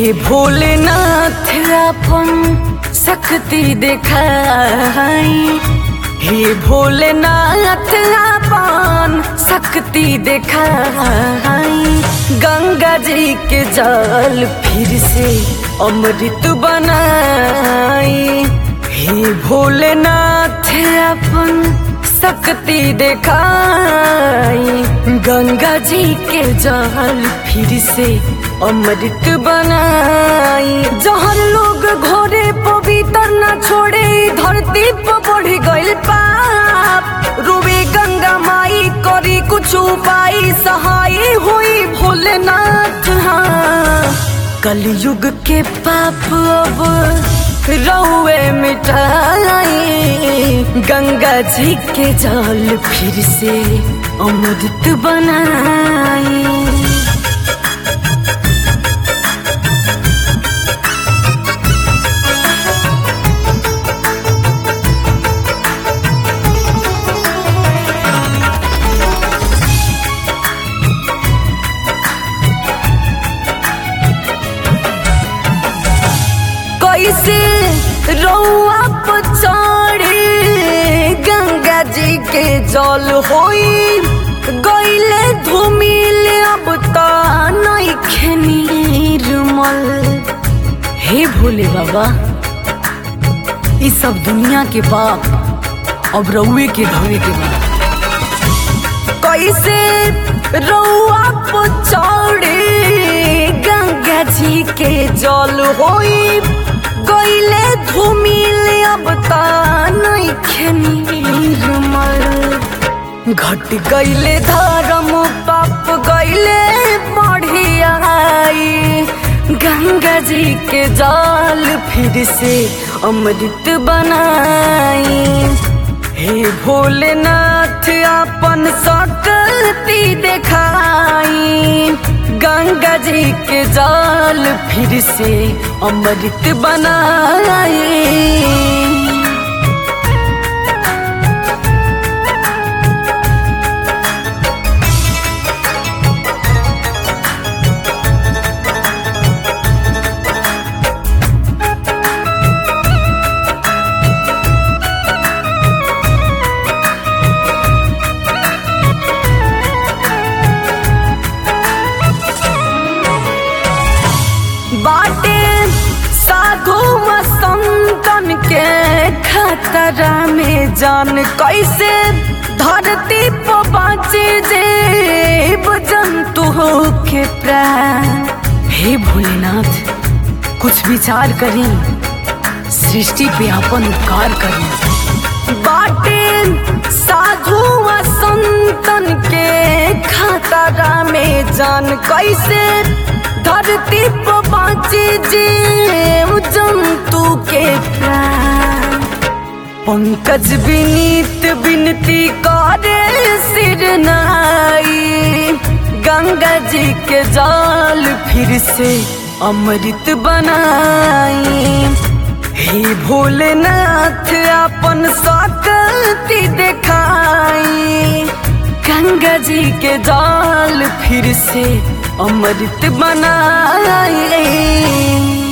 हे भोलेनाथ अपन शक्ति देखाई, हे भोलेनाथ अपन शक्ति देखाई। गंगा जी के जल फिर से अमृत बनाई, हे भोलेनाथ अपन शक्ति देखाई। गंगा जी के जल फिर से अमृत बनाई। जहर लोग घोरे पवित्र न छोड़े, धरती पर बढ़ गइल पाप। रोवे गंगा माई करी कुछ उपाय, सहाय हुई भोलेनाथ। हाँ, कलयुग के पाप अब रहुए मिटाई। गंगा जी के जल फिर से अमृत बनाई। कैसे रउआ पछाड़ी गंगा जी के जल होई गइले धूमिल, अब ता नइखे निर्मल। हे भोले बाबा, इस सब दुनिया के पाप अब रउए के धोए के बा। कैसे रउआ पछाड़ी गंगा जी के जल होई गइले धूमिल, अब ता नइखे निर्मल। घट गइले धर्म पाप गइले बढ़ियाई। गंगा जी के जल फिर से अमृत बनाई। हे भोलेनाथ अपन शक्ति देखाई। गंगा जी के जल फिर से अमृत बनाई। बाटे साधु संतन के खतरा में जान, कैसे धरती पर बाँचे जीव जंतु के प्राण। हे भोलेनाथ, कुछ विचार करी, सृष्टि पे अपन उपकार करी। बाटे साधु संतन के खतरा में जान, कैसे धरती पर बाँचे जीव जंतु के प्राण। पंकज विनीत विनती करे सिर नाई। गंगा जी के जल फिर से अमृत बनाई। हे भोलेनाथ अपन शक्ति देखाई। गंगा जी के जल फिर से अमृत बनाई।